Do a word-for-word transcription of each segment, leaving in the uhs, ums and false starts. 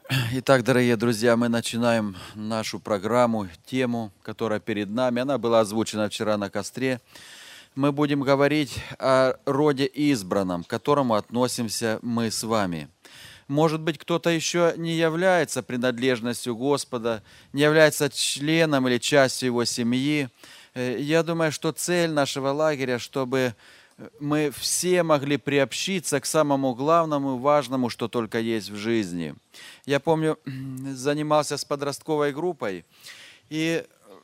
Итак, дорогие друзья, мы начинаем нашу программу, тему, которая перед нами. Она была озвучена вчера на костре. Мы будем говорить о роде избранном, к которому относимся мы с вами. Может быть, кто-то еще не является принадлежностью Господа, не является членом или частью Его семьи. Э, Я думаю, что цель нашего лагеря, чтобы мы все могли приобщиться к самому главному и важному, что только есть в жизни. Я помню, занимался с подростковой группой и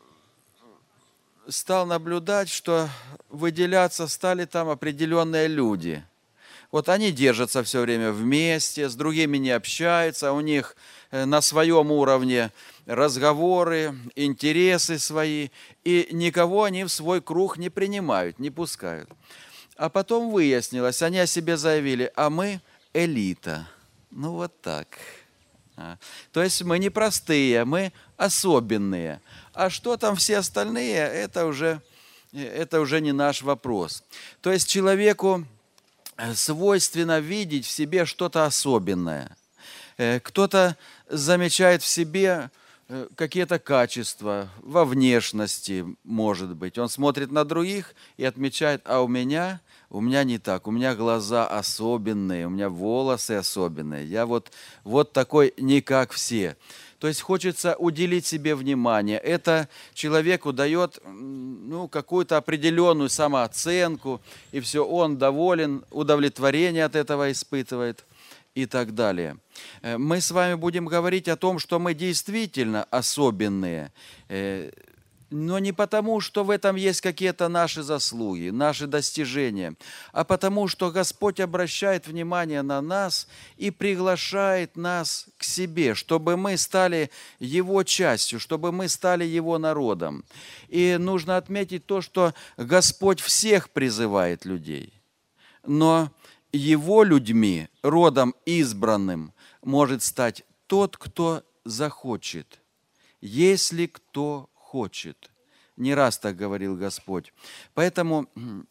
стал наблюдать, что выделяться стали там определенные люди. Вот они держатся все время вместе, с другими не общаются, у них э, на своем уровне разговоры, интересы свои, и никого они в свой круг не принимают, не пускают. А потом выяснилось, они о себе заявили, а мы элита. Ну вот так. А, То есть мы не простые, мы особенные. А что там все остальные, это уже, э, это уже не наш вопрос. То есть человеку э, свойственно видеть в себе что-то особенное. Э, Кто-то замечает в себе э, какие-то качества во внешности, может быть. Он смотрит на других и отмечает, а у меня, у меня не так, у меня глаза особенные, у меня волосы особенные, я вот, вот такой не как все. То есть хочется уделить себе внимание. Это человеку дает м, ну, какую-то определенную самооценку, и все, он доволен, удовлетворение от этого испытывает и так далее. Э, Мы с вами будем говорить о том, что мы действительно особенные, э, но не потому, что в этом есть какие-то наши заслуги, наши достижения, а потому, что Господь обращает внимание на нас и приглашает нас к себе, чтобы мы стали Его частью, чтобы мы стали Его народом. И нужно отметить то, что Господь всех призывает людей, но Его людьми, родом избранным, может стать тот, кто захочет, если кто хочет. Не раз так говорил Господь. Поэтому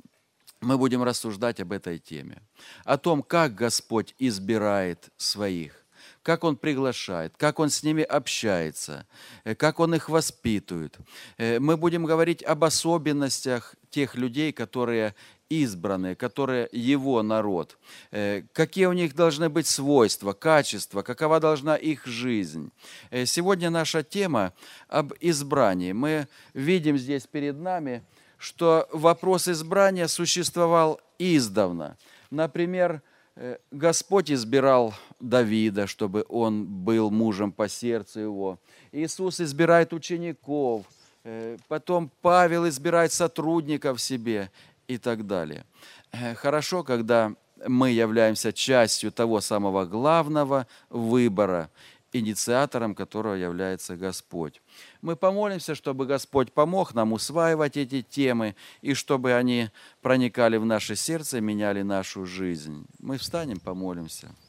мы будем рассуждать об этой теме, о том, как Господь избирает своих, как Он приглашает, как Он с ними общается, э, как Он их воспитывает. Э, Мы будем говорить об особенностях тех людей, которые избранные, которые Его народ, Э, какие у них должны быть свойства, качества, какова должна их жизнь. Э, Сегодня наша тема об избрании. Мы видим здесь перед нами, что вопрос избрания существовал издавна. Например, э, Господь избирал Давида, чтобы он был мужем по сердцу его. Иисус избирает учеников, э, потом Павел избирает сотрудников себе и так далее. Э, Хорошо, когда мы являемся частью того самого главного выбора, инициатором которого является Господь. Мы помолимся, чтобы Господь помог нам усваивать эти темы, и чтобы они проникали в наше сердце, меняли нашу жизнь. Мы встанем, помолимся.